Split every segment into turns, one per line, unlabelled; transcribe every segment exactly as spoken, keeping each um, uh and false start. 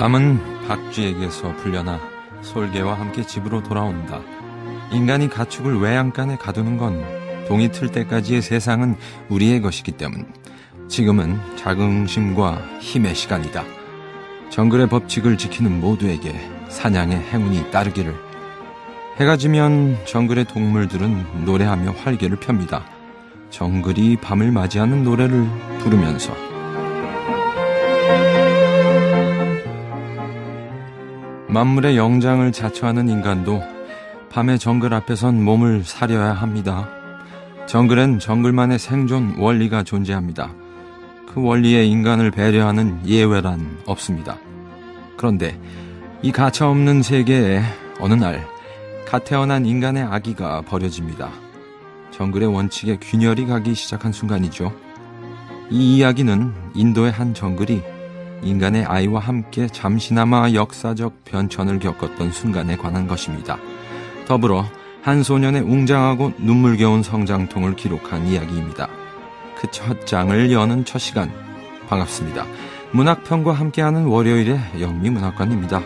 밤은 박쥐에게서 풀려나 솔개와 함께 집으로 돌아온다. 인간이 가축을 외양간에 가두는 건 동이 틀 때까지의 세상은 우리의 것이기 때문 지금은 자긍심과 힘의 시간이다. 정글의 법칙을 지키는 모두에게 사냥의 행운이 따르기를. 해가 지면 정글의 동물들은 노래하며 활개를 펴니다. 정글이 밤을 맞이하는 노래를 부르면서. 만물의 영장을 자처하는 인간도 밤에 정글 앞에선 몸을 사려야 합니다. 정글엔 정글만의 생존 원리가 존재합니다. 그 원리에 인간을 배려하는 예외란 없습니다. 그런데 이 가차없는 세계에 어느 날 갓 태어난 인간의 아기가 버려집니다. 정글의 원칙에 균열이 가기 시작한 순간이죠. 이 이야기는 인도의 한 정글이 인간의 아이와 함께 잠시나마 역사적 변천을 겪었던 순간에 관한 것입니다. 더불어 한 소년의 웅장하고 눈물겨운 성장통을 기록한 이야기입니다. 그 첫 장을 여는 첫 시간, 반갑습니다. 문학평과 함께하는 월요일의 영미문학관입니다.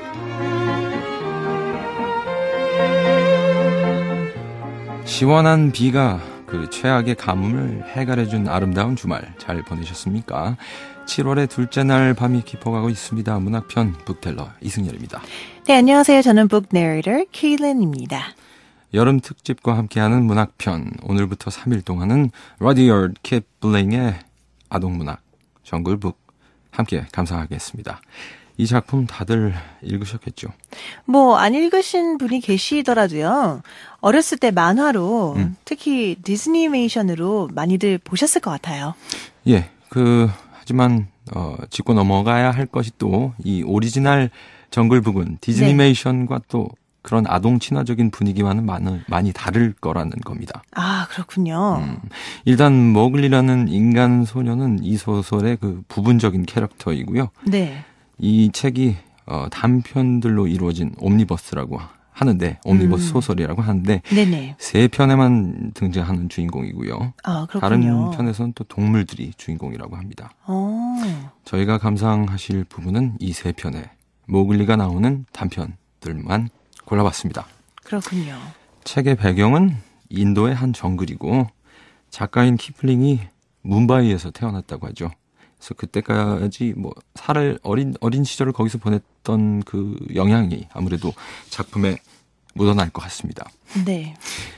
시원한 비가 그 최악의 가뭄을 해결해준 아름다운 주말 잘 보내셨습니까? 칠월의 둘째 날 밤이 깊어가고 있습니다. 문학편 북텔러 이승열입니다.
네, 안녕하세요. 저는 북 내레이터 케일린입니다.
여름 특집과 함께하는 문학편, 오늘부터 삼 일 동안은 러디어드 키플링의 아동문학 정글북 함께 감상하겠습니다. 이 작품 다들 읽으셨겠죠?
뭐 안 읽으신 분이 계시더라도요. 어렸을 때 만화로 음. 특히 디즈니메이션으로 많이들 보셨을 것 같아요.
예, 그 하지만 어, 짚고 넘어가야 할 것이 또 이 오리지널 정글북은 디즈니메이션과 네. 또 그런 아동 친화적인 분위기와는 많이, 많이 다를 거라는 겁니다.
아, 그렇군요. 음,
일단 모글리라는 인간 소녀는 이 소설의 그 부분적인 캐릭터이고요.
네.
이 책이 어, 단편들로 이루어진 옴니버스라고 하는데 옴니버스 음. 소설이라고 하는데
네네.
세 편에만 등장하는 주인공이고요.
아, 그렇군요.
다른 편에서는 또 동물들이 주인공이라고 합니다.
오.
저희가 감상하실 부분은 이 세 편에 모글리가 나오는 단편들만 골라봤습니다.
그렇군요.
책의 배경은 인도의 한 정글이고 작가인 키플링이 뭄바이에서 태어났다고 하죠. 그래서 그때까지 뭐 살을 어린 어린 시절을 거기서 보냈던 그 영향이 아무래도 작품에 묻어날 것 같습니다.
네.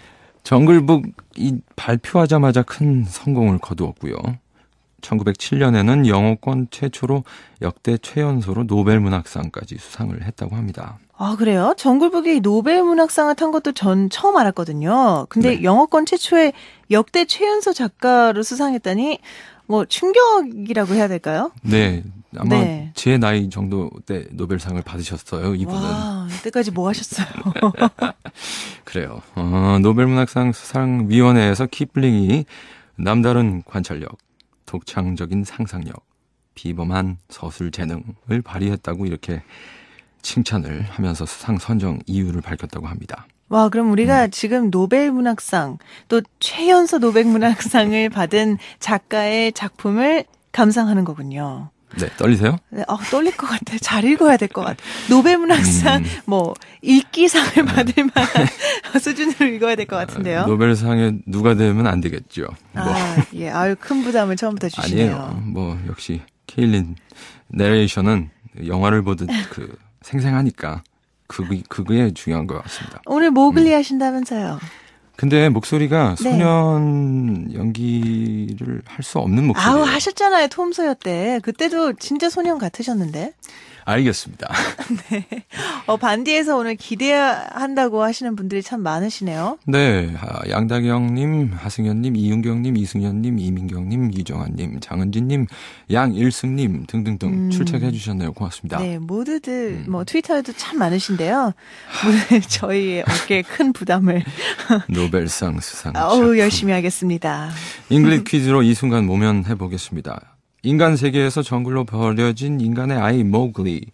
정글북이 발표하자마자 큰 성공을 거두었고요. 천구백칠 년에는 영어권 최초로 역대 최연소로 노벨문학상까지 수상을 했다고 합니다.
아, 그래요? 정글북이 노벨문학상을 탄 것도 전 처음 알았거든요. 근데 네. 영어권 최초의 역대 최연소 작가로 수상했다니 뭐 충격이라고 해야 될까요?
네. 아마
네.
제 나이 정도 때 노벨상을 받으셨어요. 이분은.
와, 이때까지 뭐 하셨어요?
그래요. 어, 노벨문학상 수상위원회에서 키플링이 남다른 관찰력, 독창적인 상상력, 비범한 서술 재능을 발휘했다고 이렇게 칭찬을 하면서 수상 선정 이유를 밝혔다고 합니다.
와, 그럼 우리가 음. 지금 노벨문학상, 또 최연소 노벨문학상을 받은 작가의 작품을 감상하는 거군요.
네, 떨리세요?
네, 어, 떨릴 것 같아요. 잘 읽어야 될 것 같아요. 노벨문학상, 음. 뭐, 읽기상을 받을 만한 수준으로 읽어야 될 것 같은데요.
노벨상에 누가 되면 안 되겠죠. 뭐.
아, 예. 아유, 큰 부담을 처음부터 주시네요.
아니에요. 뭐, 역시, 케일린 내레이션은 영화를 보듯 그, 생생하니까. 그게, 그게 중요한 것 같습니다.
오늘 모글리
음.
하신다면서요?
근데 목소리가
네.
소년 연기를 할 수 없는 목소리예요.
아우, 하셨잖아요. 톰 소여 때. 그때도 진짜 소년 같으셨는데.
알겠습니다.
네. 어, 반디에서 오늘 기대한다고 하시는 분들이 참 많으시네요.
네. 양다경님, 하승현님, 이윤경님, 이승현님, 이민경님, 이정환님, 장은진님, 양일승님 등등등 음. 출첵해 주셨네요. 고맙습니다.
네. 모두들 음. 뭐 트위터에도 참 많으신데요. 오늘 저희의 어깨에 큰 부담을.
노벨상 수상.
어우, 열심히 하겠습니다.
잉글리시 퀴즈로 이 순간 모면해 보겠습니다. 인간 세계에서 정글로 버려진 인간의 아이 모글리.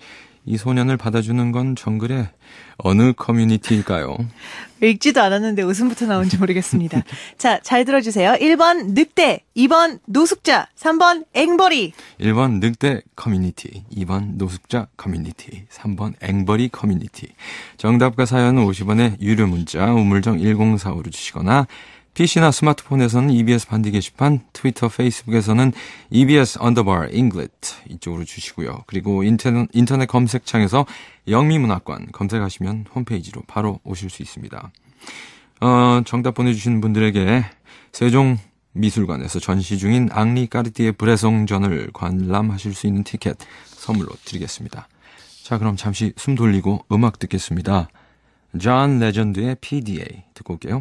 이 소년을 받아주는 건 정글의 어느 커뮤니티일까요?
읽지도 않았는데 웃음부터 나온지 모르겠습니다. 자, 잘 들어주세요. 일 번 늑대, 이 번 노숙자, 삼 번 앵벌이.
일 번 늑대 커뮤니티, 이 번 노숙자 커뮤니티, 삼 번 앵벌이 커뮤니티. 정답과 사연은 오십 원의 유료 문자 우물정 일공사오로 주시거나 피씨나 스마트폰에서는 이비에스 반디 게시판, 트위터, 페이스북에서는 이비에스 언더바 잉글리시 이쪽으로 주시고요. 그리고 인터넷, 인터넷 검색창에서 영미문학관 검색하시면 홈페이지로 바로 오실 수 있습니다. 어, 정답 보내주신 분들에게 세종미술관에서 전시 중인 앙리 까르띠에 브레송전을 관람하실 수 있는 티켓 선물로 드리겠습니다. 자, 그럼 잠시 숨 돌리고 음악 듣겠습니다. 존 레전드의 피디에이 듣고 올게요.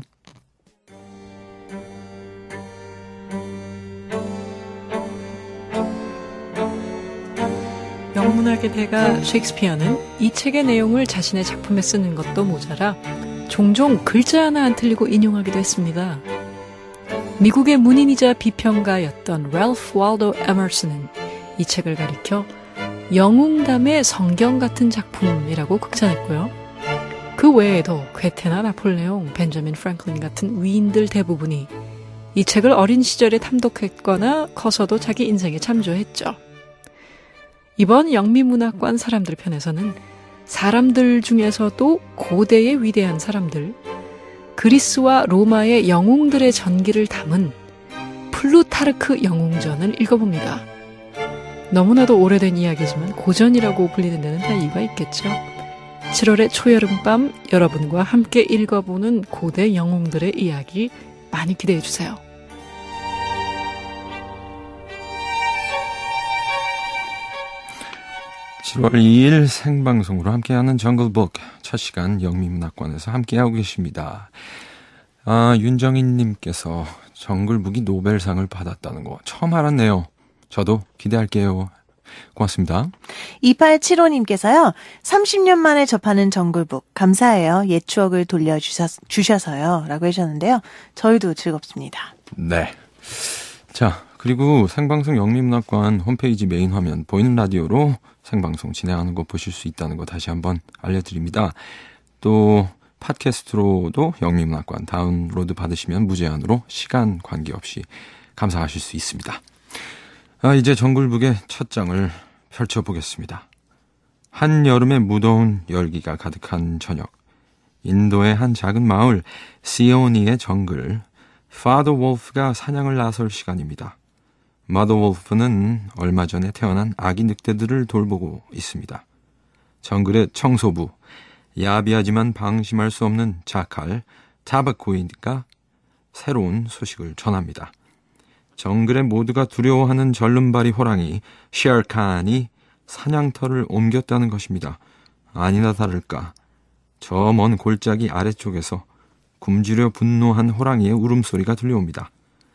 영문학의 대가 셰익스피어는 이 책의 내용을 자신의 작품에 쓰는 것도 모자라 종종 글자 하나 안 틀리고 인용하기도 했습니다. 미국의 문인이자 비평가였던 랄프 월도 에머슨은 이 책을 가리켜 영웅담의 성경 같은 작품이라고 극찬했고요. 그 외에도 괴테나 나폴레옹, 벤저민 프랭클린 같은 위인들 대부분이 이 책을 어린 시절에 탐독했거나 커서도 자기 인생에 참조했죠. 이번 영미문학관 사람들 편에서는 사람들 중에서도 고대의 위대한 사람들, 그리스와 로마의 영웅들의 전기를 담은 플루타르크 영웅전을 읽어봅니다. 너무나도 오래된 이야기지만 고전이라고 불리는 데는 다 이유가 있겠죠. 칠월의 초여름밤 여러분과 함께 읽어보는 고대 영웅들의 이야기 많이 기대해주세요.
칠월 이일 생방송으로 함께하는 정글북 첫 시간 영미문학관에서 함께하고 계십니다. 아, 윤정인님께서 정글북이 노벨상을 받았다는 거 처음 알았네요. 저도 기대할게요. 고맙습니다.
이팔칠오님께서요. 삼십 년 만에 접하는 정글북 감사해요. 옛 추억을 돌려주셔서요. 라고 해주셨는데요. 저희도 즐겁습니다.
네. 자, 그리고 생방송 영미문학관 홈페이지 메인 화면 보이는 라디오로 생방송 진행하는 거 보실 수 있다는 거 다시 한번 알려드립니다. 또 팟캐스트로도 영미문학관 다운로드 받으시면 무제한으로 시간 관계없이 감상하실 수 있습니다. 아, 이제 정글북의 첫 장을 펼쳐보겠습니다. 한여름의 무더운 열기가 가득한 저녁, 인도의 한 작은 마을 시오니의 정글, 파더 wolf가 사냥을 나설 시간입니다. 마더 wolf는 얼마 전에 태어난 아기 늑대들을 돌보고 있습니다. 정글의 청소부, 야비하지만 방심할 수 없는 자칼 타바코이가 새로운 소식을 전합니다. 정글의 모두가 두려워하는 절름발이 호랑이 셰어칸이 사냥터를 옮겼다는 것입니다. 아니나 다를까 저 먼 골짜기 아래쪽에서 굶주려 분노한 호랑이의 울음소리가 들려옵니다.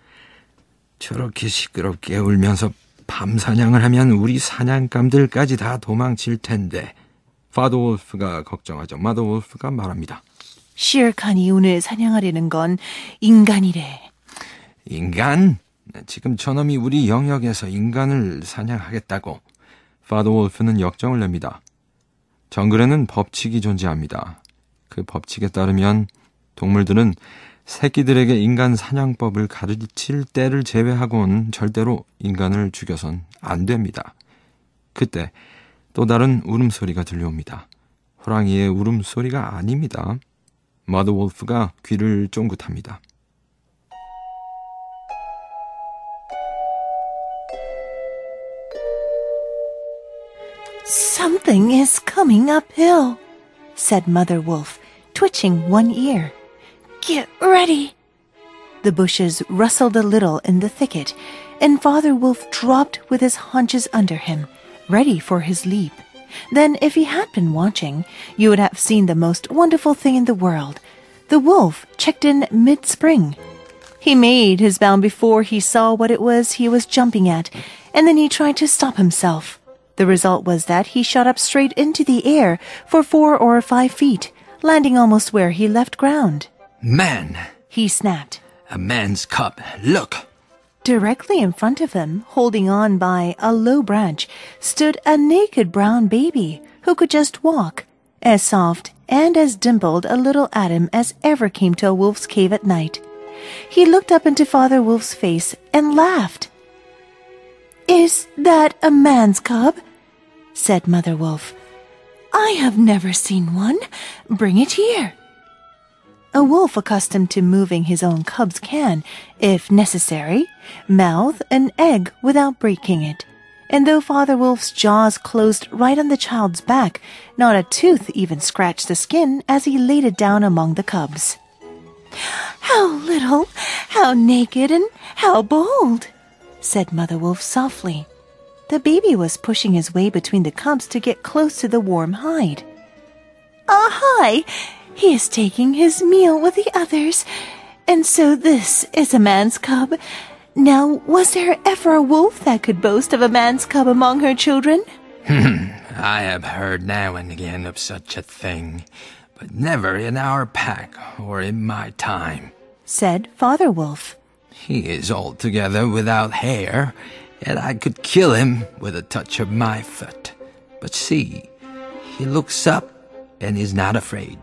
저렇게 시끄럽게 울면서 밤 사냥을 하면 우리 사냥감들까지 다 도망칠 텐데. 파더 wolf가 걱정하죠. 마더 wolf가 말합니다.
셰어칸이 오늘 사냥하려는 건 인간이래.
인간? 지금 저놈이 우리 영역에서 인간을 사냥하겠다고. 파더 wolf는 역정을 냅니다. 정글에는 법칙이 존재합니다. 그 법칙에 따르면 동물들은 새끼들에게 인간 사냥법을 가르칠 때를 제외하고는 절대로 인간을 죽여선 안 됩니다. 그때 또 다른 울음소리가 들려옵니다. 호랑이의 울음소리가 아닙니다. 마더 wolf가 귀를 쫑긋합니다.
Something is coming uphill, said Mother Wolf, twitching one ear. Get ready! The bushes rustled a little in the thicket, and Father Wolf dropped with his haunches under him, ready for his leap. Then, if he had been watching, you would have seen the most wonderful thing in the world. The wolf checked in mid-spring. He made his bound before he saw what it was he was jumping at, and then he tried to stop himself. The result was that he shot up straight into the air for four or five feet, landing almost where he left ground.
Man!
He snapped.
A man's cub. Look!
Directly in front of him, holding on by a low branch, stood a naked brown baby, who could just walk, as soft and as dimpled a little Adam as ever came to a wolf's cave at night. He looked up into Father Wolf's face and laughed. "Is that a man's cub?" said Mother Wolf. "I have never seen one. Bring it here." A wolf accustomed to moving his own cubs can, if necessary, mouth an egg without breaking it. And though Father Wolf's jaws closed right on the child's back, not a tooth even scratched the skin as he laid it down among the cubs. "How little, how naked, and how bold," said Mother Wolf softly. The baby was pushing his way between the cubs to get close to the warm hide. "Ah, hi! He is taking his meal with the others. And so this is a man's cub. Now, was there ever a wolf that could boast of a man's cub among her children?"
I have heard now and again of such a thing, but never in our pack or in my time,
said Father Wolf.
"He is altogether without hair, and I could kill him with a touch of my foot. But see, he looks up and is not afraid."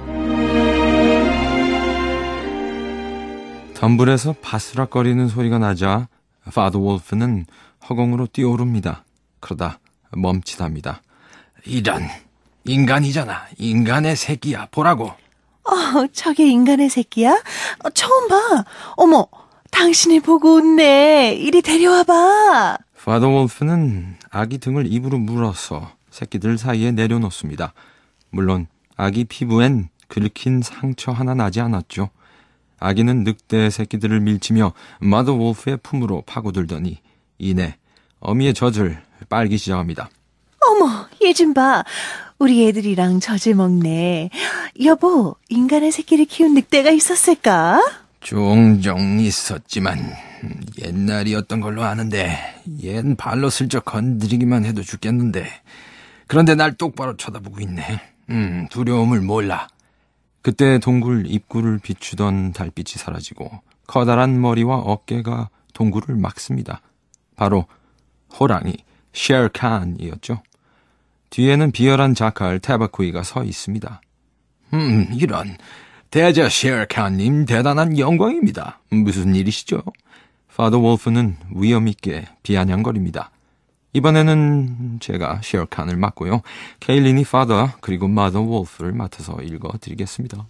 덤불에서 바스락거리는 소리가 나자 파더 wolf는 허공으로 뛰어오릅니다. 그러다 멈칫합니다. "이런, 인간이잖아. 인간의 새끼야. 보라고."
어, 저게 인간의 새끼야? 어, 처음 봐. 어머, 당신이 보고 웃네. 이리 데려와봐.
파더 wolf는 아기 등을 입으로 물어서 새끼들 사이에 내려놓습니다. 물론 아기 피부엔 긁힌 상처 하나 나지 않았죠. 아기는 늑대 새끼들을 밀치며 마더 wolf의 품으로 파고들더니 이내 어미의 젖을 빨기 시작합니다.
어머, 얘 좀 봐. 우리 애들이랑 젖을 먹네. 여보, 인간의 새끼를 키운 늑대가 있었을까?
종종 있었지만 옛날이었던 걸로 아는데 얜 발로 슬쩍 건드리기만 해도 죽겠는데. 그런데 날 똑바로 쳐다보고 있네. 음, 두려움을 몰라. 그때 동굴 입구를 비추던 달빛이 사라지고 커다란 머리와 어깨가 동굴을 막습니다. 바로 호랑이 셰어칸이었죠. 뒤에는 비열한 자칼 타바쿠이가 서 있습니다. 음, 이런. 대저 셰어칸님 대단한 영광입니다. 무슨 일이시죠? 파더 wolf는 위험 있게 비아냥거립니다. 이번에는 제가 셰어칸을 맡고요. 케일린이 파더 그리고 마더 wolf를 맡아서 읽어드리겠습니다.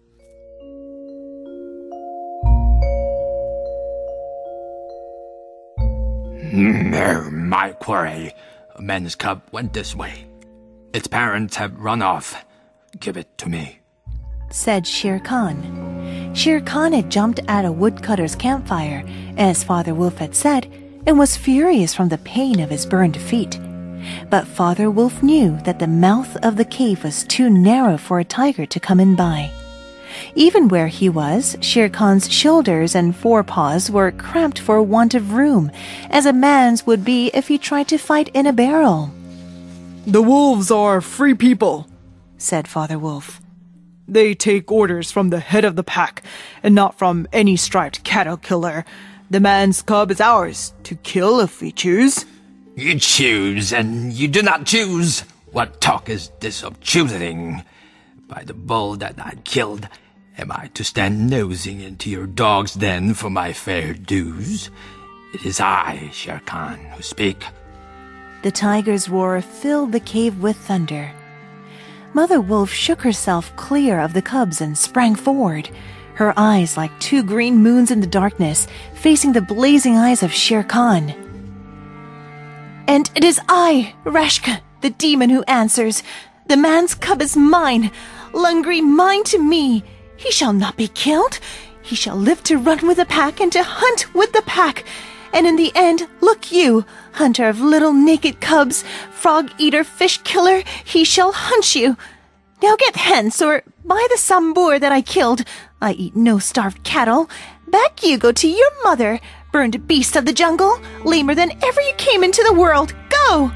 My quarry. A man's cub went this way. Its parents have run off. Give it to me,
said Shere Khan. Shere Khan had jumped at a woodcutter's campfire, as Father Wolf had said, and was furious from the pain of his burned feet. But Father Wolf knew that the mouth of the cave was too narrow for a tiger to come in by. Even where he was, Shere Khan's shoulders and forepaws were cramped for want of room, as a man's would be if he tried to fight in a barrel.
"The wolves are free people,"
said Father Wolf.
"They take orders from the head of the pack, and not from any striped cattle killer. The man's cub is ours to kill if we choose."
You choose, and you do not choose. What talk is this of choosing? By the bull that I killed, am I to stand nosing into your dog's den for my fair dues? It is I, Shere Khan, who speak.
The tiger's roar filled the cave with thunder. Mother Wolf shook herself clear of the cubs and sprang forward, her eyes like two green moons in the darkness, facing the blazing eyes of Shere Khan. "And it is I, Rashka, the demon, who answers. The man's cub is mine, Lungri mine to me. He shall not be killed. He shall live to run with the pack and to hunt with the pack. And in the end, look you, hunter of little naked cubs, frog-eater, fish-killer, he shall hunt you. Now get hence, or by the Sambur that I killed, I eat no starved cattle. Back you go to your mother, burned beast of the jungle, lamer than ever you came into the world. Go!"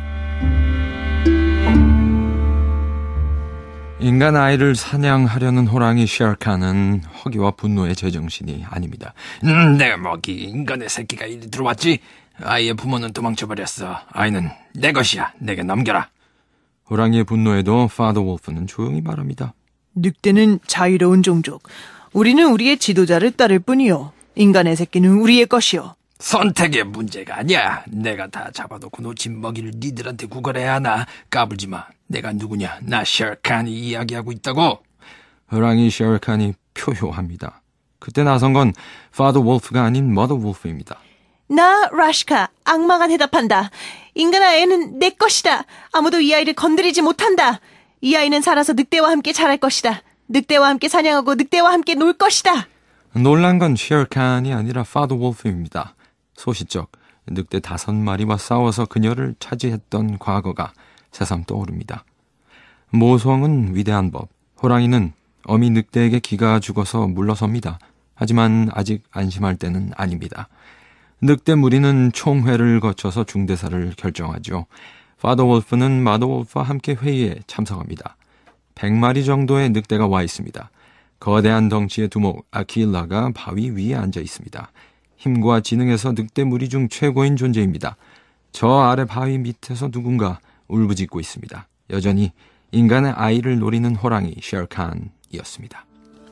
인간 아이를 사냥하려는 호랑이 셰어칸은 허기와 분노의 제정신이 아닙니다.
음, 내가 뭐기 인간의 새끼가 이리 들어왔지? 아이의 부모는 도망쳐버렸어. 아이는 내 것이야. 내게 넘겨라.
호랑이의 분노에도 파더 wolf는 조용히 말합니다.
늑대는 자유로운 종족. 우리는 우리의 지도자를 따를 뿐이요. 인간의 새끼는 우리의 것이요.
선택의 문제가 아니야. 내가 다 잡아놓고 놓친 먹이를 니들한테 구걸해야 하나. 까불지 마. 내가 누구냐. 나 셰르칸이 이야기하고 있다고.
호랑이 셰르칸이 표효합니다. 그때 나선 건 파더 wolf가 아닌 머더 wolf입니다.
나 라시카 악마가 대답한다. 인간아 애는 내 것이다. 아무도 이 아이를 건드리지 못한다. 이 아이는 살아서 늑대와 함께 자랄 것이다. 늑대와 함께 사냥하고 늑대와 함께 놀 것이다.
놀란 건 셰르칸이 아니라 파더 wolf입니다. 소시적 늑대 다섯 마리와 싸워서 그녀를 차지했던 과거가 새삼 떠오릅니다. 모성은 위대한 법. 호랑이는 어미 늑대에게 기가 죽어서 물러섭니다. 하지만 아직 안심할 때는 아닙니다. 늑대 무리는 총회를 거쳐서 중대사를 결정하죠. 파더 wolf는 마더 wolf와 함께 회의에 참석합니다. 백 마리 정도의 늑대가 와 있습니다. 거대한 덩치의 두목 아킬라가 바위 위에 앉아 있습니다. 힘과 지능에서 늑대 무리 중 최고인 존재입니다. 저 아래 바위 밑에서 누군가 울부짖고 있습니다. 여전히 인간의 아이를 노리는 호랑이 셰르칸이었습니다.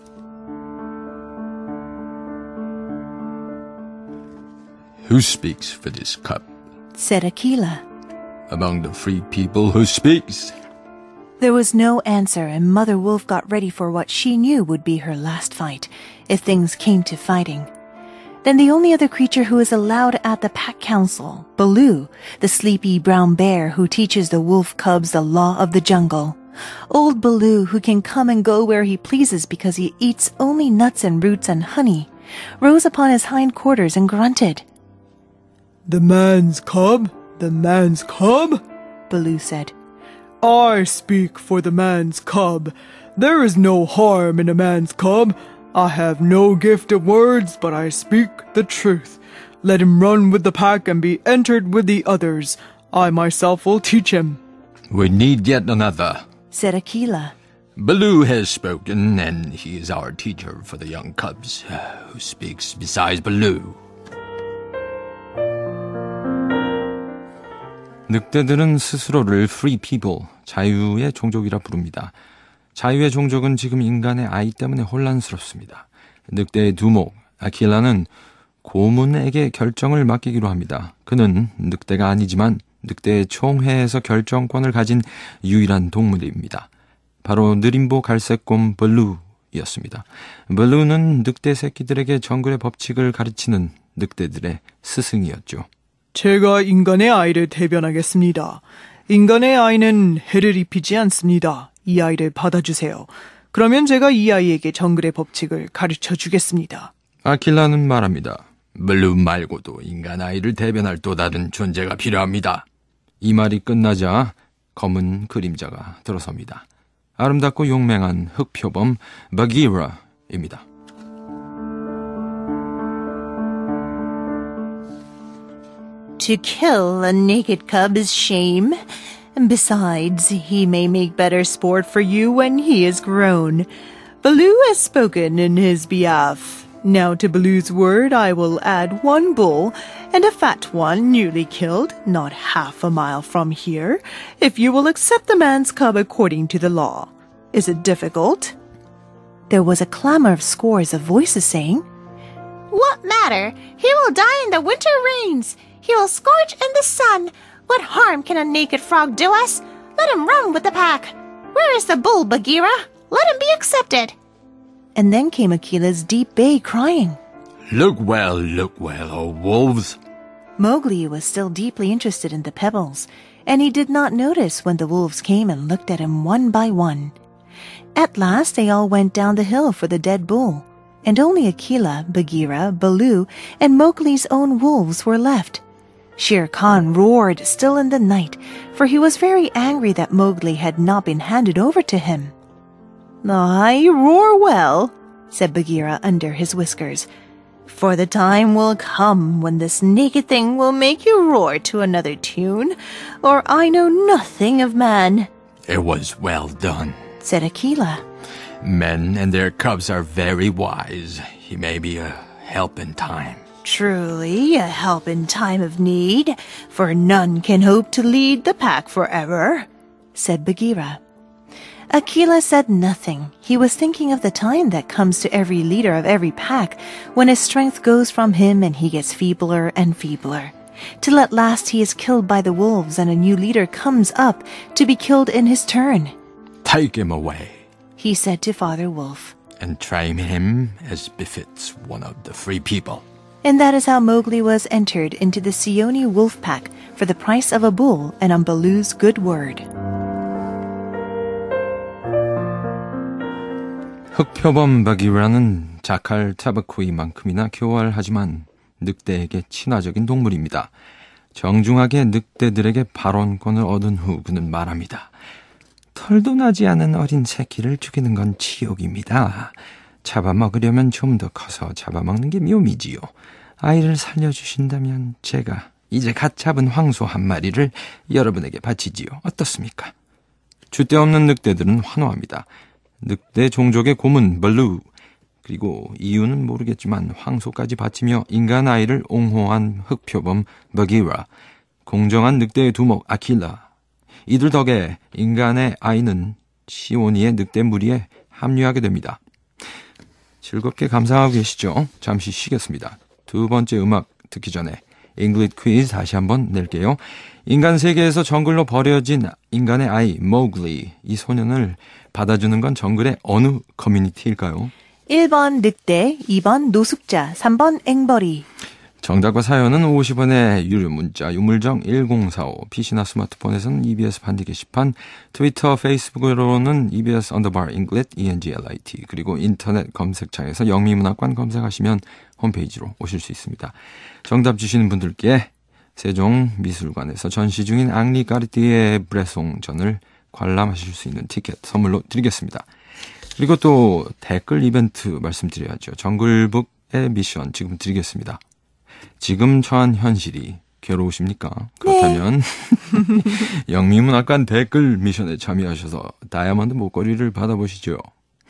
Who speaks for this cup?
said Aquila.
Among the free people, who speaks?
There was no answer, and Mother Wolf got ready for what she knew would be her last fight, if things came to fighting. Then the only other creature who is allowed at the pack council, Baloo, the sleepy brown bear who teaches the wolf cubs the law of the jungle. Old Baloo, who can come and go where he pleases because he eats only nuts and roots and honey, rose upon his hind quarters and grunted.
The man's cub? The man's cub?
Baloo said.
I speak for the man's cub. There is no harm in a man's cub. I have no gift of words, but I speak the truth. Let him run with the pack and be entered with the others. I myself will teach him.
We need yet another.
Said Aquila.
Baloo has spoken, and he is our teacher for the young cubs. Who speaks besides Baloo?
늑대들은 스스로를 free people, 자유의 종족이라 부릅니다. 자유의 종족은 지금 인간의 아이 때문에 혼란스럽습니다. 늑대의 두목, 아킬라는 고문에게 결정을 맡기기로 합니다. 그는 늑대가 아니지만 늑대의 총회에서 결정권을 가진 유일한 동물입니다. 바로 느림보 갈색곰 블루였습니다. 블루는 늑대 새끼들에게 정글의 법칙을 가르치는 늑대들의 스승이었죠.
제가 인간의 아이를 대변하겠습니다. 인간의 아이는 해를 입히지 않습니다. 이 아이를 받아주세요. 그러면 제가 이 아이에게 정글의 법칙을 가르쳐 주겠습니다.
아킬라는 말합니다.
블루 말고도 인간 아이를 대변할 또 다른 존재가 필요합니다.
이 말이 끝나자 검은 그림자가 들어섭니다. 아름답고 용맹한 흑표범 바기라입니다.
To kill a naked cub is shame. And besides, he may make better sport for you when he is grown. Baloo has spoken in his behalf. Now to Baloo's word I will add one bull and a fat one newly killed, not half a mile from here, if you will accept the man's cub according to the law. Is it difficult? There was a clamor of scores of voices saying, What matter? He will die in the winter rains. He will scorch in the sun. What harm can a naked frog do us? Let him run with the pack. Where is the bull, Bagheera? Let him be accepted. And then came Aquila's deep bay crying.
Look well, look well, O wolves.
Mowgli was still deeply interested in the pebbles, and he did not notice when the wolves came and looked at him one by one. At last they all went down the hill for the dead bull, and only Aquila, Bagheera, Baloo, and Mowgli's own wolves were left. Shere Khan roared still in the night, for he was very angry that Mowgli had not been handed over to him. "I roar well," said Bagheera under his whiskers, "for the time will come when this naked thing will make you roar to another tune, or I know nothing of man."
It was well done,
said Aquila.
Men and their cubs are very wise. He may be a help in time.
Truly, a help in time of need, for none can hope to lead the pack forever, said Bagheera. Akela said nothing. He was thinking of the time that comes to every leader of every pack when his strength goes from him and he gets feebler and feebler, till at last he is killed by the wolves and a new leader comes up to be killed in his turn.
Take him away,
he said to Father Wolf.
and train him as befits one of the free people.
And that is how Mowgli was entered into the Seoni wolf pack for the price of a bull and on Baloo's good word.
흑표범 바기라는 자칼 타바코이만큼이나 교활하지만 늑대에게 친화적인 동물입니다. 정중하게 늑대들에게 발언권을 얻은 후 그는 말합니다. 털도 나지 않은 어린 새끼를 죽이는 건 치욕입니다. 잡아먹으려면 좀 더 커서 잡아먹는 게 묘미지요. 아이를 살려주신다면 제가 이제 갓 잡은 황소 한 마리를 여러분에게 바치지요. 어떻습니까? 줏대 없는 늑대들은 환호합니다. 늑대 종족의 고문 벌루, 그리고 이유는 모르겠지만 황소까지 바치며 인간 아이를 옹호한 흑표범 버기라, 공정한 늑대의 두목 아킬라, 이들 덕에 인간의 아이는 시오니의 늑대 무리에 합류하게 됩니다. 즐겁게 감상하고 계시죠? 잠시 쉬겠습니다. 두 번째 음악 듣기 전에 잉글리시 퀴즈 다시 한번 낼게요. 인간 세계에서 정글로 버려진 인간의 아이 모글리, 이 소년을 받아주는 건 정글의 어느 커뮤니티일까요?
일 번 늑대, 이 번 노숙자, 삼 번 앵벌이.
정답과 사연은 오십 원의 유료 문자 유물정 일공사오, 피시나 스마트폰에서는 이비에스 반디 게시판, 트위터, 페이스북으로는 이비에스 언더바 잉글릿 이엔지엘아이티, 그리고 인터넷 검색창에서 영미문학관 검색하시면 홈페이지로 오실 수 있습니다. 정답 주시는 분들께 세종미술관에서 전시 중인 앙리 까르띠에 브레송전을 관람하실 수 있는 티켓 선물로 드리겠습니다. 그리고 또 댓글 이벤트 말씀드려야죠. 정글북의 미션 지금 드리겠습니다. 지금 처한 현실이 괴로우십니까? 그렇다면 네. 영미문학관 댓글 미션에 참여하셔서 다이아몬드 목걸이를 받아보시죠.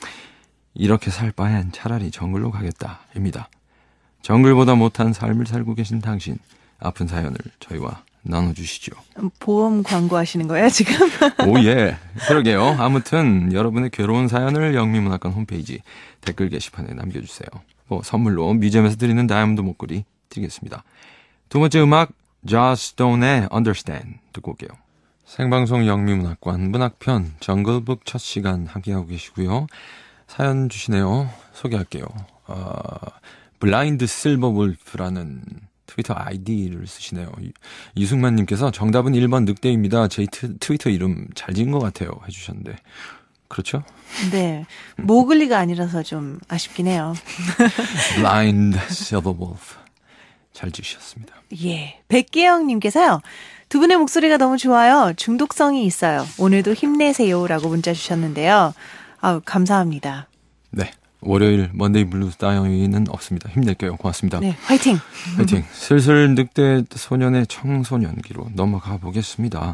이렇게 살 바엔 차라리 정글로 가겠다입니다. 정글보다 못한 삶을 살고 계신 당신, 아픈 사연을 저희와 나눠주시죠.
보험 광고하시는 거예요 지금?
오예, 그러게요. 아무튼 여러분의 괴로운 사연을 영미문학관 홈페이지 댓글 게시판에 남겨주세요. 뭐 선물로 뮤지엄에서 드리는 다이아몬드 목걸이 드리겠습니다. 두 번째 음악 Joss Stone의 Understand 듣고 올게요. 생방송 영미문학관 문학편 정글북 첫 시간 함께하고 계시고요. 사연 주시네요. 소개할게요. 어, 블라인드 실버 wolf라는 트위터 아이디를 쓰시네요. 이승만님께서 정답은 일 번 늑대입니다. 제 트, 트위터 이름 잘 지은 것 같아요 해주셨는데 그렇죠?
네, 모글리가 아니라서 좀 아쉽긴 해요.
Blind Silver Wolf 잘 지으셨습니다.
예, 백기영님께서요. 두 분의 목소리가 너무 좋아요. 중독성이 있어요. 오늘도 힘내세요라고 문자 주셨는데요. 아우, 감사합니다.
네, 월요일 먼데이 블루스 따위는 없습니다. 힘낼게요. 고맙습니다.
네, 화이팅!
화이팅! 슬슬 늑대 소년의 청소년기로 넘어가 보겠습니다.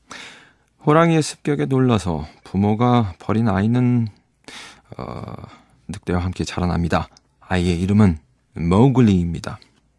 호랑이의 습격에 놀라서 부모가 버린 아이는 어, 늑대와 함께 자라납니다. 아이의 이름은 모글리입니다.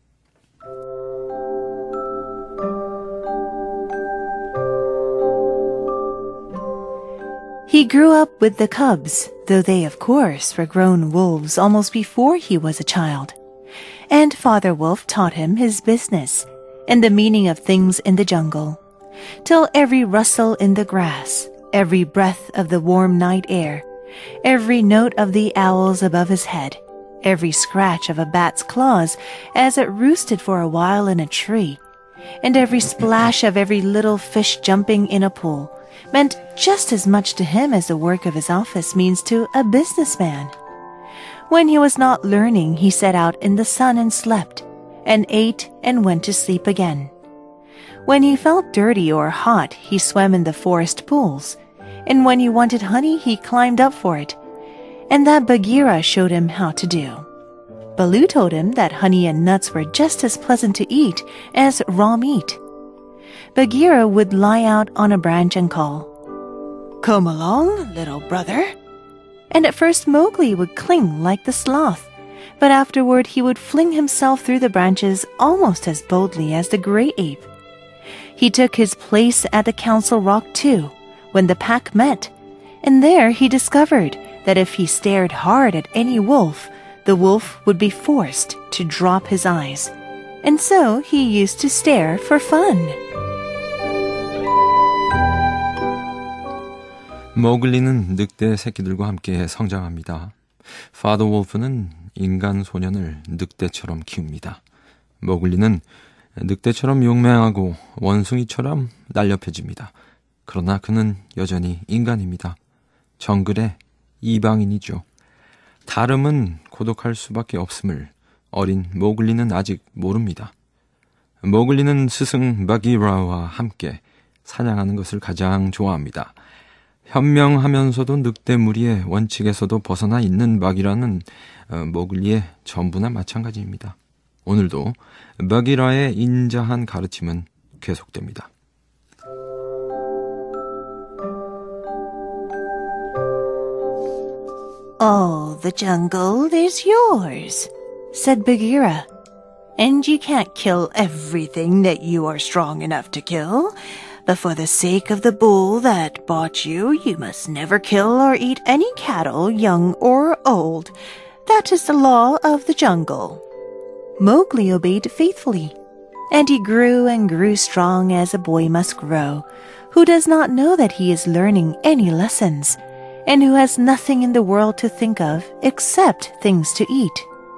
He grew up with the cubs, though they, of course, were grown wolves almost before he was a child. And Father Wolf taught him his business and the meaning of things in the jungle, till every rustle in the grass, every breath of the warm night air, every note of the owls above his head, every scratch of a bat's claws as it roosted for a while in a tree, and every splash of every little fish jumping in a pool, meant just as much to him as the work of his office means to a businessman. When he was not learning, he sat out in the sun and slept, and ate and went to sleep again. When he felt dirty or hot, he swam in the forest pools, and when he wanted honey, he climbed up for it, and that Bagheera showed him how to do. Baloo told him that honey and nuts were just as pleasant to eat as raw meat. Bagheera would lie out on a branch and call, "Come along, little brother." And at first Mowgli would cling like the sloth, but afterward he would fling himself through the branches almost as boldly as the gray ape. He took his place at the council rock too, when the pack met, and there he discovered that if he stared hard at any wolf, the wolf would be forced to drop his eyes. And so he used to stare for fun.
모글리는 늑대 새끼들과 함께 성장합니다. 파더 wolf는 인간 소년을 늑대처럼 키웁니다. 모글리는 늑대처럼 용맹하고 원숭이처럼 날렵해집니다. 그러나 그는 여전히 인간입니다. 정글의 이방인이죠. 다름은 고독할 수밖에 없음을 어린 모글리는 아직 모릅니다. 모글리는 스승 바기라와 함께 사냥하는 것을 가장 좋아합니다. 현명하면서도 늑대 무리의 원칙에서도 벗어나 있는 바기라는 모글리의 전부나 마찬가지입니다. 오늘도 바기라의 인자한 가르침은 계속됩니다.
All the jungle is yours, said Bagheera. And you can't kill everything that you are strong enough to kill. But for the sake of the bull that bought you, you must never kill or eat any cattle, young or old. That is the law of the jungle. Mowgli obeyed faithfully, and he grew and grew strong as a boy must grow, who does not know that he is learning any lessons, and who has nothing in the world to think of except things to eat.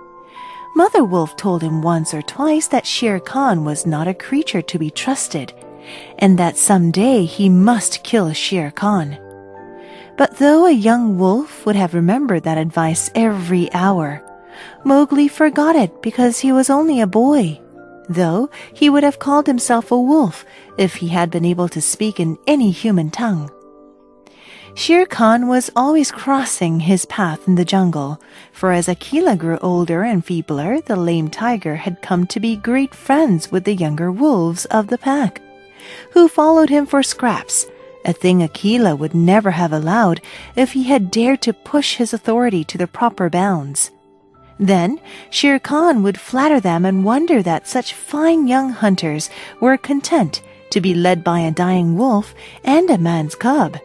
Mother Wolf told him once or twice that Shere Khan was not a creature to be trusted, and that some day he must kill Shere Khan. But though a young wolf would have remembered that advice every hour, Mowgli forgot it because he was only a boy, though he would have called himself a wolf if he had been able to speak in any human tongue. Shere Khan was always crossing his path in the jungle, for as Akela grew older and feebler, the lame tiger had come to be great friends with the younger wolves of the pack, who followed him for scraps, a thing Akela would never have allowed if he had dared to push his authority to the proper bounds. Then Shere Khan would flatter them and wonder that such fine young hunters were content to be led by a dying wolf and a man's cub.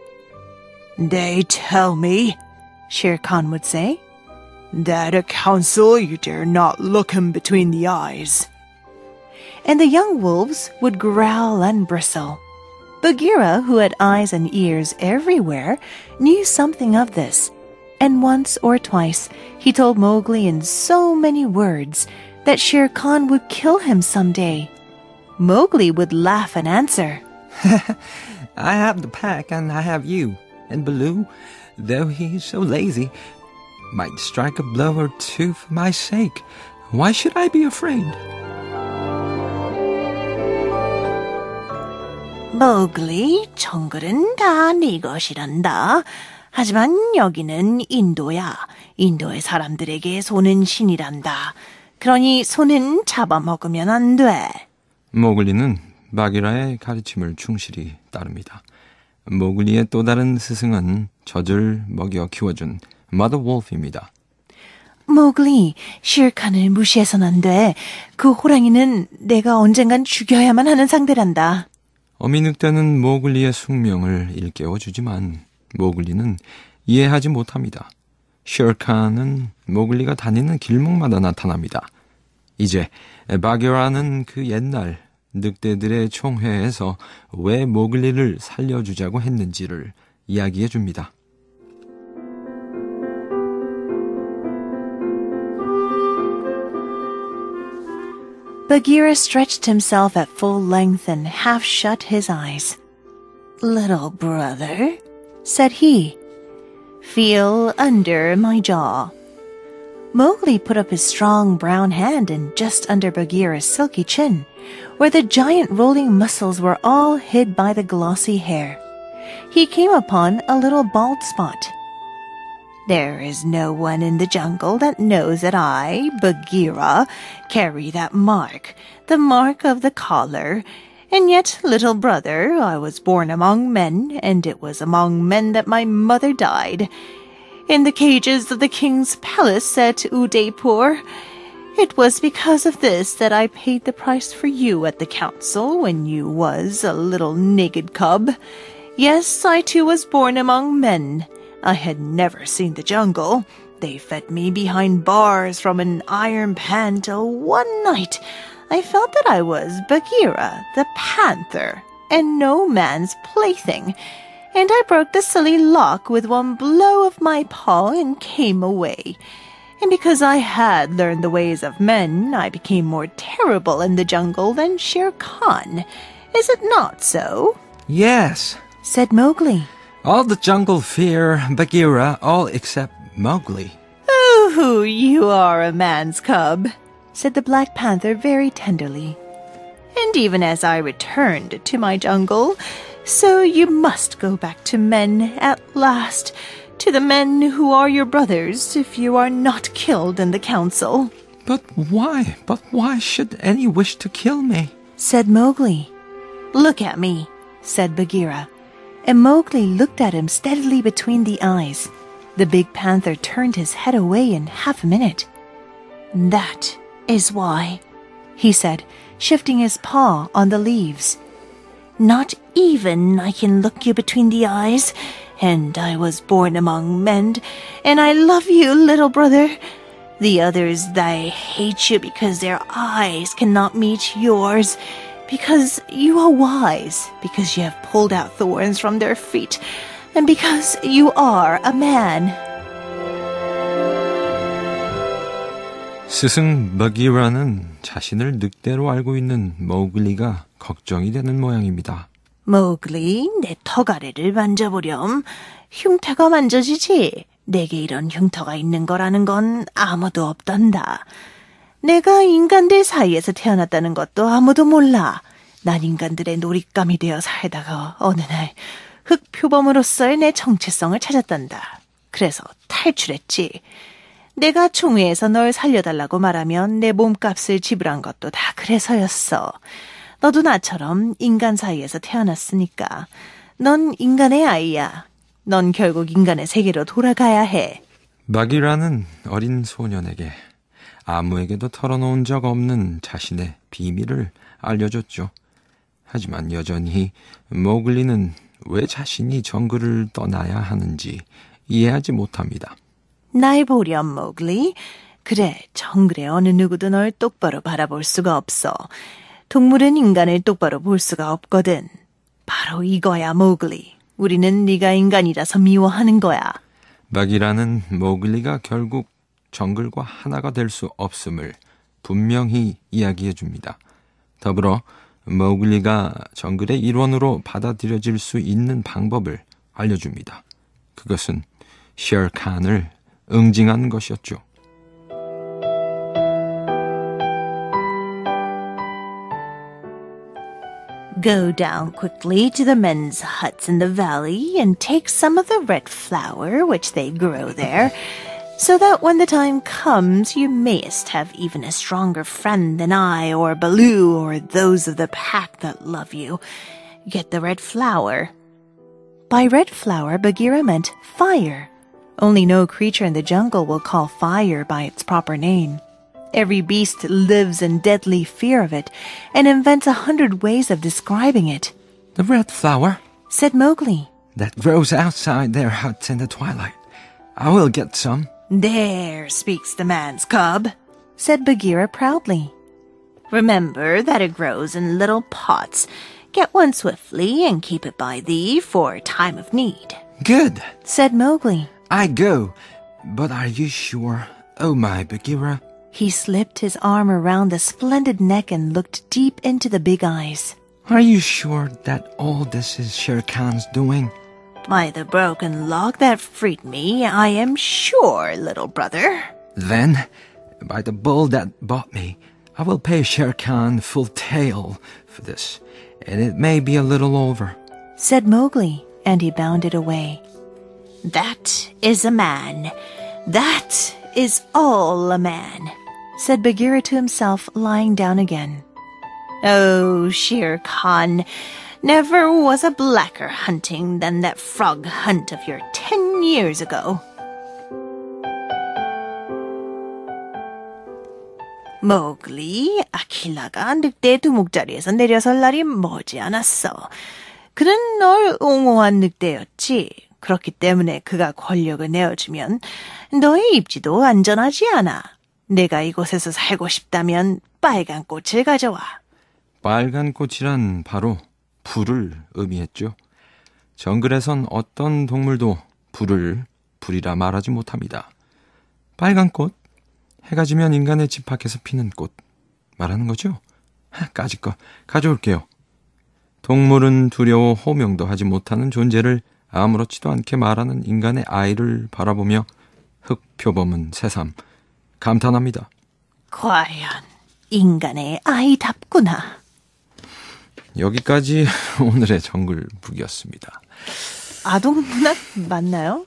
"They tell me," Shere Khan would say, "that at council you dare not look him between the eyes." And the young wolves would growl and bristle. Bagheera, who had eyes and ears everywhere, knew something of this, and once or twice he told Mowgli in so many words that Shere Khan would kill him some day. Mowgli would laugh and answer,
I have the pack and I have you. And Baloo, though he is so lazy, might strike a blow or two for my sake. Why should I be afraid?
Mowgli, 정글은 다 네 것이란다. 하지만 여기는 인도야. 인도의 사람들에게 소는 신이란다. 그러니 소는 잡아먹으면 안 돼.
모글리는 바기라의 가르침을 충실히 따릅니다. 모글리의 또 다른 스승은 젖을 먹여 키워준 Mother Wolf입니다.
모글리, 쉐르칸을 무시해서는 안 돼. 그 호랑이는 내가 언젠간 죽여야만 하는 상대란다.
어미 늑대는 모글리의 숙명을 일깨워주지만 모글리는 이해하지 못합니다. 쉐르칸은 모글리가 다니는 길목마다 나타납니다. 이제 바기라는 그 옛날 늑대들의 총회에서 왜 모글리를 살려주자고 했는지를 이야기해 줍니다.
Bagheera stretched himself at full length and half shut his eyes. "Little brother," said he, "feel under my jaw." Mowgli put up his strong brown hand and just under Bagheera's silky chin, where the giant rolling muscles were all hid by the glossy hair, he came upon a little bald spot. "There is no one in the jungle that knows that I, Bagheera, carry that mark, the mark of the collar. And yet, little brother, I was born among men, and it was among men that my mother died, in the cages of the king's palace at Udaipur. It was because of this that I paid the price for you at the council when you was a little naked cub. Yes, I too was born among men. I had never seen the jungle. They fed me behind bars from an iron pan till one night I felt that I was Bagheera, the panther, and no man's plaything, and I broke the silly lock with one blow of my paw and came away. And because I had learned the ways of men, I became more terrible in the jungle than Shere Khan. Is it not so?
Yes,
Said Mowgli.
all the jungle fear Bagheera, all except Mowgli.
Oh, you are a man's cub, said the Black Panther very tenderly. And even as I returned to my jungle, so you must go back to men at last, to the men who are your brothers, if you are not killed in the council.
But why? But why should any wish to kill me?
Said Mowgli. Look at me, said Bagheera, and Mowgli looked at him steadily between the eyes. The big panther turned his head away in half a minute. That is why, he said, shifting his paw on the leaves. Not even I can look you between the eyes, and I was born among men, and I love you, little brother. The others, they hate you because their eyes cannot meet yours, because you are wise, because you have pulled out thorns from their feet, and because you are a man.
스승 바기라는 자신을 늑대로 알고 있는 모글리가 걱정이 되는 모양입니다.
모글리, 내 턱아래를 만져보렴. 흉터가 만져지지? 내게 이런 흉터가 있는 거라는 건 아무도 없단다. 내가 인간들 사이에서 태어났다는 것도 아무도 몰라. 난 인간들의 놀잇감이 되어 살다가 어느 날 흑표범으로서의 내 정체성을 찾았단다. 그래서 탈출했지. 내가 총회에서 널 살려달라고 말하면 내 몸값을 지불한 것도 다 그래서였어. 너도 나처럼 인간 사이에서 태어났으니까. 넌 인간의 아이야. 넌 결국 인간의 세계로 돌아가야 해.
바기라는 어린 소년에게 아무에게도 털어놓은 적 없는 자신의 비밀을 알려줬죠. 하지만 여전히 모글리는 왜 자신이 정글을 떠나야 하는지 이해하지 못합니다.
날 보렴, 모글리. 그래, 정글의 어느 누구도 널 똑바로 바라볼 수가 없어. 동물은 인간을 똑바로 볼 수가 없거든. 바로 이거야, 모글리. 우리는 네가 인간이라서 미워하는 거야.
바기라는 모글리가 결국 정글과 하나가 될 수 없음을 분명히 이야기해 줍니다. 더불어 모글리가 정글의 일원으로 받아들여질 수 있는 방법을 알려줍니다. 그것은 셰어 칸을 응징하는 것이었죠.
Go down quickly to the men's huts in the valley and take some of the red flower which they grow there, so that when the time comes you mayest have even a stronger friend than I or Baloo or those of the pack that love you. Get the red flower. By red flower, Bagheera meant fire. Only no creature in the jungle will call fire by its proper name. Every beast lives in deadly fear of it and invents a hundred ways of describing it.
The red flower,
Said Mowgli.
that grows outside their huts in the twilight. I will get some.
There speaks the man's cub, said Bagheera proudly. Remember that it grows in little pots. Get one swiftly and keep it by thee for a time of need,
Good.
said Mowgli.
I go. But are you sure? Oh my, Bagheera.
He slipped his arm around the splendid neck and looked deep into the big eyes.
Are you sure that all this is Shere Khan's doing?
By the broken log that freed me, I am sure, little brother.
Then, by the bull that bought me, I will pay Shere Khan full tail for this, and it may be a little over,
said Mowgli, and he bounded away. That is a man. That is all a man, said Bagheera to himself, lying down again. Oh, Shere Khan, never was a blacker hunting than that frog hunt of your ten years ago. 모글리, 아킬라가 늑대 두목자리에서 내려설 날이 머지 않았어. 그는 널 옹호한 늑대였지. 그렇기 때문에 그가 권력을 내어주면 너의 입지도 안전하지 않아. 내가 이곳에서 살고 싶다면 빨간 꽃을 가져와.
빨간 꽃이란 바로 불을 의미했죠. 정글에선 어떤 동물도 불을 불이라 말하지 못합니다. 빨간 꽃? 해가 지면 인간의 집 밖에서 피는 꽃 말하는 거죠? 까짓거 가져올게요. 동물은 두려워 호명도 하지 못하는 존재를 아무렇지도 않게 말하는 인간의 아이를 바라보며 흑표범은 새삼 감탄합니다.
과연 인간의 아이답구나.
여기까지 오늘의 정글북이었습니다.
아동문학 맞나요?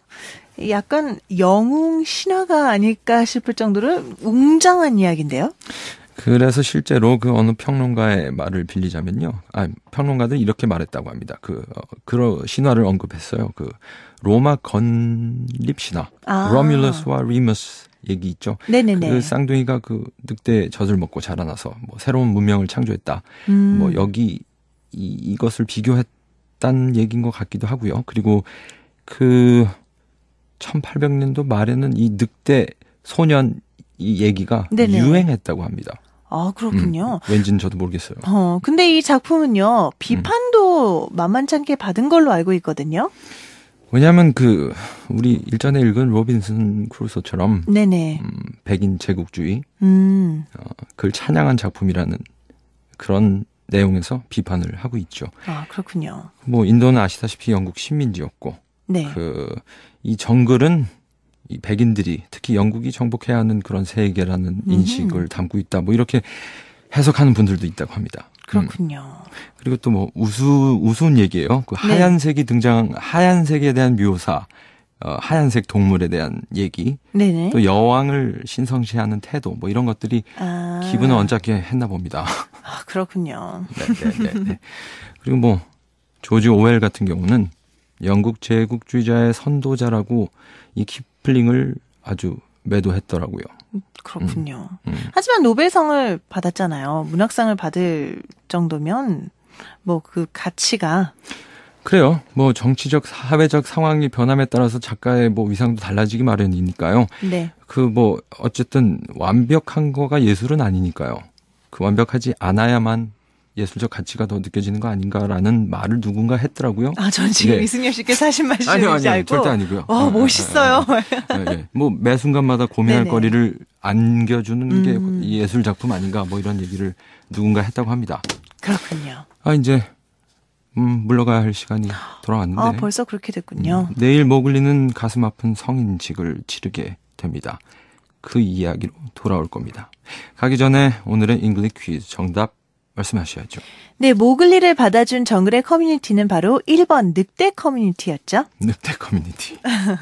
약간 영웅 신화가 아닐까 싶을 정도로 웅장한 이야기인데요.
그래서 실제로 그 어느 평론가의 말을 빌리자면요. 아, 평론가들이 이렇게 말했다고 합니다. 그, 어, 그런 신화를 언급했어요. 그, 로마 건립 신화.
아.
로뮬러스와 리머스 얘기 있죠.
네네네.
그 쌍둥이가 그 늑대 젖을 먹고 자라나서 뭐 새로운 문명을 창조했다.
음.
뭐 여기 이, 이것을 비교했다는 얘기인 것 같기도 하고요. 그리고 그 천팔백 년도 말에는 이 늑대 소년 이 얘기가
네네.
유행했다고 합니다.
아, 그렇군요.
음, 왠지는 저도 모르겠어요.
어, 근데 이 작품은요, 비판도 음. 만만찮게 받은 걸로 알고 있거든요.
왜냐하면 그 우리 일전에 읽은 로빈슨 크루소처럼
네네.
음, 백인 제국주의,
음.
어, 그걸 찬양한 작품이라는 그런 내용에서 비판을 하고 있죠.
아, 그렇군요.
뭐 인도는 아시다시피 영국 식민지였고,
네.
그 이 정글은 이 백인들이 특히 영국이 정복해야 하는 그런 세계라는 인식을 담고 있다. 뭐 이렇게 해석하는 분들도 있다고 합니다.
그렇군요.
음. 그리고 또 뭐 우스 우스운 얘기예요. 그
네.
하얀색이 등장 하얀색에 대한 묘사, 어, 하얀색 동물에 대한 얘기,
네네.
또 여왕을 신성시하는 태도, 뭐 이런 것들이
아.
기분을 언짢게 했나 봅니다.
아, 그렇군요.
네, 네, 네, 네. 그리고 뭐 조지 오웰 같은 경우는 영국 제국주의자의 선도자라고 이 키플링을 아주 매도했더라고요.
그렇군요.
음, 음.
하지만 노벨상을 받았잖아요. 문학상을 받을 정도면 뭐 그 가치가
그래요. 뭐 정치적, 사회적 상황이 변함에 따라서 작가의 뭐 위상도 달라지기 마련이니까요.
네.
그 뭐 어쨌든 완벽한 거가 예술은 아니니까요. 그 완벽하지 않아야만 예술적 가치가 더 느껴지는 거 아닌가라는 말을 누군가 했더라고요.
아, 전 지금
네.
이승엽 씨께 사실
아니요,
말씀인지
아니요,
알고.
절대 아니고요.
어, 멋있어요.
네, 네. 뭐 매 순간마다 고민할
네네.
거리를 안겨주는
음.
게 예술 작품 아닌가 뭐 이런 얘기를 누군가 했다고 합니다.
그렇군요.
아 이제 음, 물러가야 할 시간이 돌아왔는데.
아, 벌써 그렇게 됐군요.
음, 내일 모글리는 가슴 아픈 성인식을 치르게 됩니다. 그 이야기로 돌아올 겁니다. 가기 전에 오늘의 잉글리시 퀴즈 정답 말씀하셔야죠.
네, 모글리를 받아준 정글의 커뮤니티는 바로 일 번 늑대 커뮤니티였죠.
늑대 커뮤니티.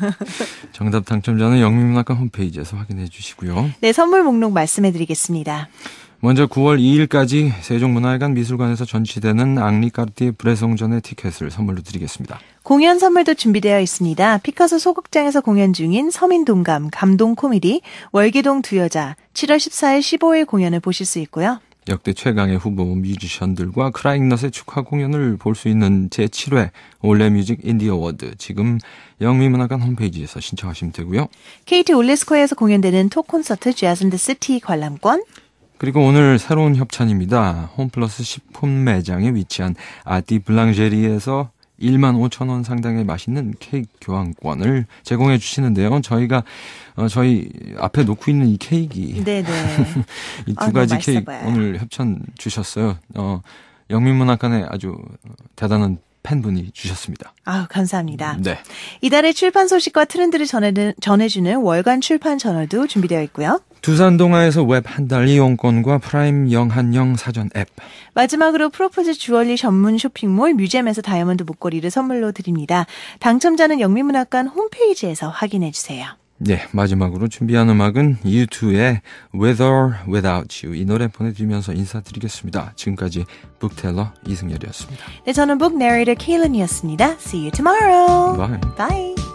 정답 당첨자는 영미문학관 홈페이지에서 확인해 주시고요.
네, 선물 목록 말씀해드리겠습니다.
먼저 구월 이일까지 세종문화회관 미술관에서 전시되는 앙리 까르띠에 브레송전의 티켓을 선물로 드리겠습니다.
공연 선물도 준비되어 있습니다. 피카소 소극장에서 공연 중인 서민동감, 감동 코미디, 월계동 두 여자, 칠월 십사일, 십오일 공연을 보실 수 있고요.
역대 최강의 후보 뮤지션들과 크라잉넛의 축하 공연을 볼 수 있는 제칠 회 올레뮤직 인디 어워드 지금 영미문화관 홈페이지에서 신청하시면 되고요.
케이티 올레스코어에서 공연되는 톡 콘서트 재즈 앤 더 시티 관람권,
그리고 오늘 새로운 협찬입니다. 홈플러스 식품 매장에 위치한 아띠 블랑제리에서 일만 오천 원 상당의 맛있는 케이크 교환권을 제공해 주시는데요. 저희가 어, 저희 앞에 놓고 있는 이 케이크,
네네.
이 두
아,
가지
너무
케이크
맛있어 보여요.
오늘 협찬 주셨어요. 어, 영민문학관에 아주 대단한 팬분이 주셨습니다.
아우, 감사합니다.
네.
이달의 출판 소식과 트렌드를 전해는, 전해주는 월간 출판 저널도 준비되어 있고요.
두산동아에서 웹 한 달 이용권과 프라임 영한영 사전 앱.
마지막으로 프로포즈 주얼리 전문 쇼핑몰 뮤지엄에서 다이아몬드 목걸이를 선물로 드립니다. 당첨자는 영민문학관 홈페이지에서 확인해 주세요.
네, 마지막으로 준비한 음악은 유투의 With or Without You 이 노래 보내드리면서 인사드리겠습니다. 지금까지 북텔러 이승열이었습니다.
네, 저는 북 내레이터 케일런이었습니다. See you tomorrow.
Bye.
Bye.